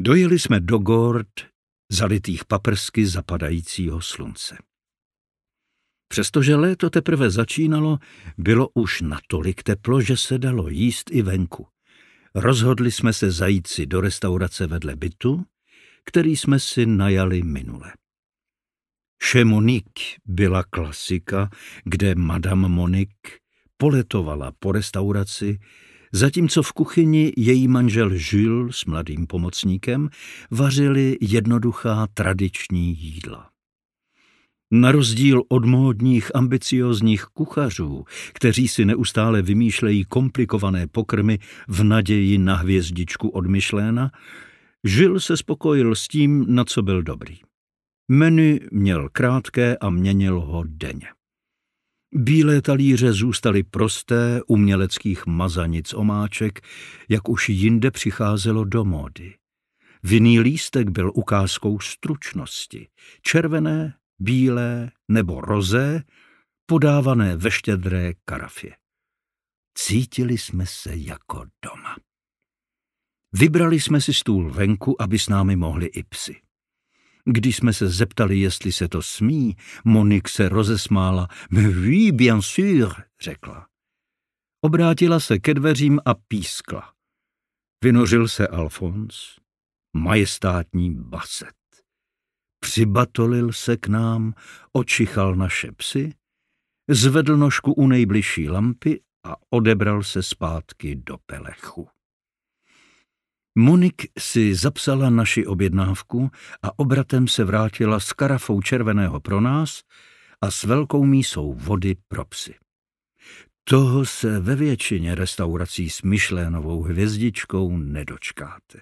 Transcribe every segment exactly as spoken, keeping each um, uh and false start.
Dojeli jsme do Gord, zalitých paprsky zapadajícího slunce. Přestože léto teprve začínalo, bylo už natolik teplo, že se dalo jíst i venku. Rozhodli jsme se zajít si do restaurace vedle bytu, který jsme si najali minule. Chez Monique byla klasika, kde Madame Monique poletovala po restauraci, zatímco v kuchyni její manžel Jules s mladým pomocníkem vařili jednoduchá tradiční jídla. Na rozdíl od módních ambiciózních kuchařů, kteří si neustále vymýšlejí komplikované pokrmy v naději na hvězdičku od Michelin'a, Jules se spokojil s tím, na co byl dobrý. Menu měl krátké a měnil ho denně. Bílé talíře zůstaly prosté, uměleckých mazanic omáček, jak už jinde přicházelo do módy. Vinný lístek byl ukázkou stručnosti. Červené, bílé nebo rozé, podávané ve štědré karafě. Cítili jsme se jako doma. Vybrali jsme si stůl venku, aby s námi mohli i psi. Když jsme se zeptali, jestli se to smí, Monique se rozesmála. Mais oui, bien sûr, řekla. Obrátila se ke dveřím a pískla. Vynořil se Alphonse, majestátní baset. Přibatolil se k nám, očichal naše psy, zvedl nožku u nejbližší lampy a odebral se zpátky do pelechu. Monique si zapsala naši objednávku a obratem se vrátila s karafou červeného pro nás a s velkou mísou vody pro psy. Toho se ve většině restaurací s Michelinovou hvězdičkou nedočkáte.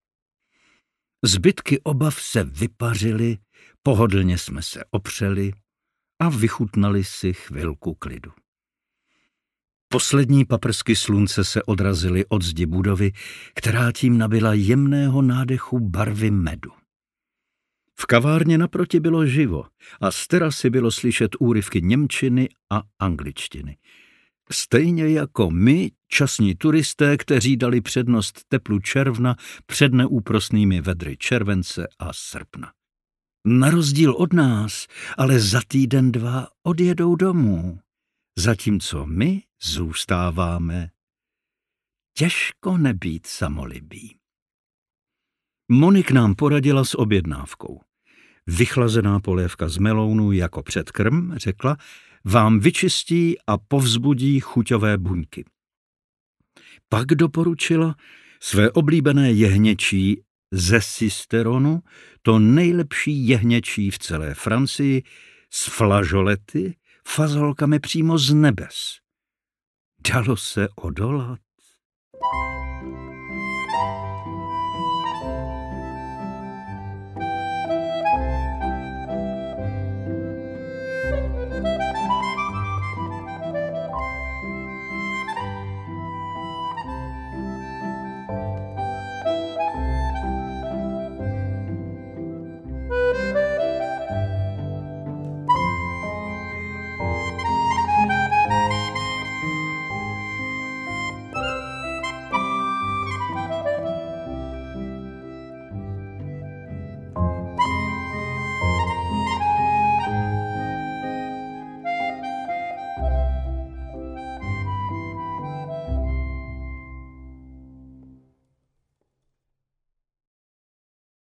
Zbytky obav se vypařily, pohodlně jsme se opřeli a vychutnali si chvilku klidu. Poslední paprsky slunce se odrazily od zdi budovy, která tím nabyla jemného nádechu barvy medu. V kavárně naproti bylo živo a z terasy bylo slyšet úryvky němčiny a angličtiny. Stejně jako my, časní turisté, kteří dali přednost teplu června před neúprosnými vedry července a srpna. Na rozdíl od nás, ale za týden dva odjedou domů, zatímco my zůstáváme. Těžko nebýt samolibý. Monique nám poradila s objednávkou. Vychlazená polévka z melounu jako předkrm, řekla, vám vyčistí a povzbudí chuťové buňky. Pak doporučila své oblíbené jehněčí ze Sisteronu, to nejlepší jehněčí v celé Francii, s flažolety, fazolkami přímo z nebes. Dalo se odolat?